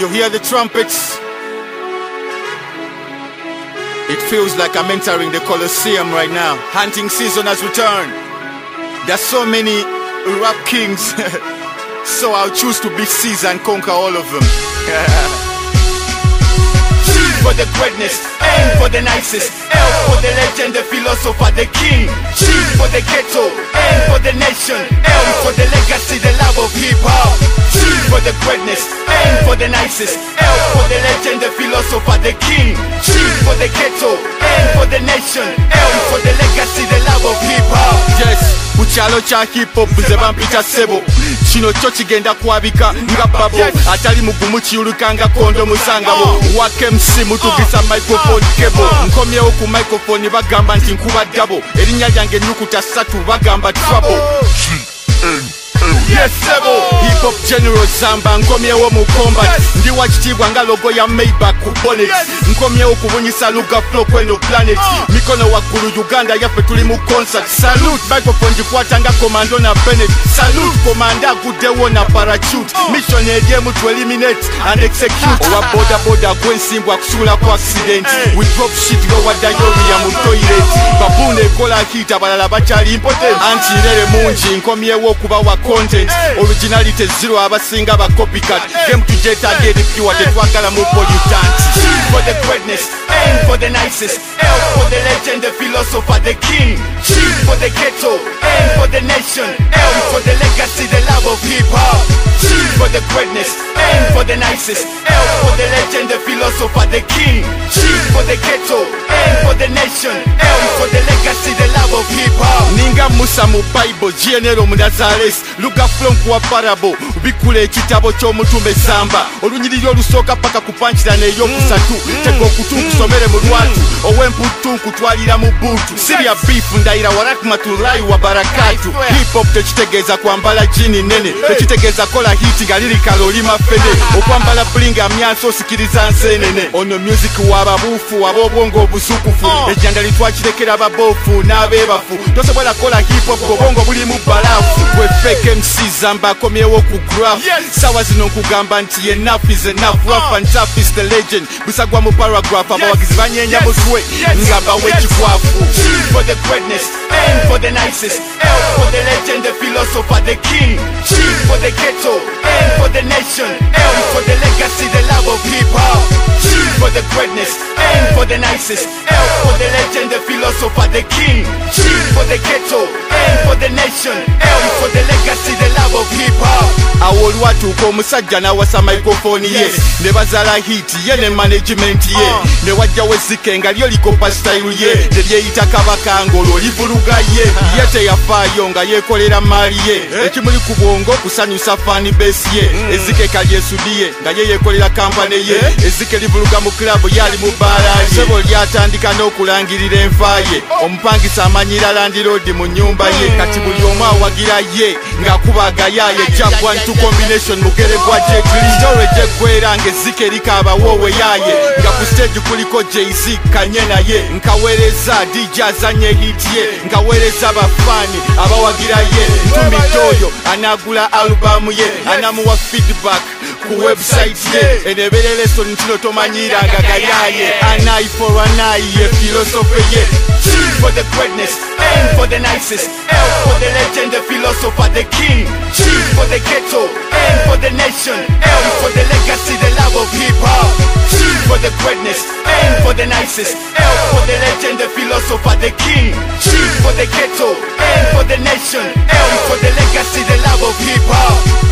You hear the trumpets? It feels like I'm entering the Colosseum right now. Hunting season has returned. There's so many rap kings. So I'll choose to be Caesar and conquer all of them. G for the greatness, N for the nicest, L for the legend, the philosopher, the king. G for the ghetto, N for the nation, L for the legacy, the love of hip-hop. G for the greatness, N for the nicest, L for the legend, the philosopher, the king. G for the ghetto, N for the nation, L for the legacy, the love of hip-hop. Yes, kuchalo cha hip-hop nze bampita sebo. Kino kyo kigenda kwabika nga babo. Atali mugumu kiyuluka nga kondo musangabo. Wake MC mutugisa microphone cable. Nkomyewo ku microphone bagamba nti nkuba dabo. Erinnya lyange ennukuta 3 bagamba trouble. Yes, sebo. Hip hop general Zamba nkomyewo mu combat. Ndi wakitibwa nga logo ya Maybach ku bonnet. Nkomyewo kubunyisa luga flow kweno planet. Mikono waggulu Uganda yaffe tuli mu concert. Salute microphone gikwata nga commando na Bennett. Salute commander guddewo na parachute. Mission eryemu to eliminate and execute. Owa boda boda gwensimbwa kusula ku accident. We drop shit lowa diarrhea mu toilet. Baboon ekola hit abalala bakyali impotent. Antirere mungi nkomyewo kuba wa content. Originality zero abasinga ba copycat. Game to jet again if you want to twagala mu pollutant. G for the greatness, N for the nicest, L for the legend, the philosopher, the king. G for the ghetto, N for the nation, L for the legacy, the love of hip-hop. G for the greatness, N for the nicest, L for the legend, the philosopher, the king. G for the ghetto, N for the nation, L for the legacy, the love of hip-hop. Ninga Musa mu Bible, General mu Nazareth, luga from kuwa parable, bikule ekitabo ky'omutume Zamba. Olunyiriri olusooka paka ku punchline ey'okusatu. Tega okutu kusomere mu lwatu, ow'emputu nkutwalira mu buutu. Sirya beef ndayira warakmatulahi wa barakatu. Hip hop tekitegeeza kwambala jini nene, tekitegeeza kola hit nga lirikala oli mafene. Okwambala blinga myanso osikiriza nsenene. Ono music w'ababuufu ab'obwongo obusukufu. Ejjanda litwakirekera ababofu n'abeebafu. Tosobola kola hip hop obwongo buli mu balafu. Gwe fake MC Zamba akomyewo ku graph. Sawa zino nkugamba nti enough is enough. Rough and tough is the legend. Busagwa mu paragraph abawagizi banyeenya mutwe nga bawe ekikwafu. G for the greatness, N for the nicest, L for the legend, the philosopher, the king. G for the ghetto, N for the nation, L for the legacy, the love of hip-hop. G for the greatness, N for the nicest, L for the legend, the philosopher, the king. G for the ghetto, N for the nation, L for the legacy, the love of hip-hop. Awo olwatuuka omusajja n'awasa microphone ye, ne bazaala hit ye ne management ye, ne wajjawo ezzike nga lyo likopa style ye, ne lyeyita kabaka ng'olwo livuluga ye. Ye teyafaayo nga yeekolera maali ye, ekimuli ku bwongo kusanyusa fan base ye. Ezzike kalyesudiye nga ye yeekolera kampane ye, ezzike livuluga mu club yali mu baala ye. Sebo lyatandika n'okulangirira enfa ye, omupangisa amanyira landiroodi mu nnyumba ye. Kati buli omu awagira ye ng'akubaga yaye. Jack 1-2 combination mugere gwa Jekli Story jekwera ng'ezzike likaaba woowe yaye, nga ku stage kuliko Jay-Z kanye naye. Nkaweereza DJ azanye hit ye, nkaweereza abafani abawagira ye. Ntumidde oyo anaagula albamu ye, anamuwa feedback ku website ye. Eneebera lesson kino tomanyiranga gayaye. An eye for an eye ye philosophy ye. G for the greatness, N for the nicest, L for the legend, the philosopher, the king. G for the ghetto, N for the nation, L for the legacy, the love of hip-hop. G for the greatness, N for the nicest, L for the legend, the philosopher, the king. G for the ghetto, N for the nation, L for the legacy, the love of hip-hop.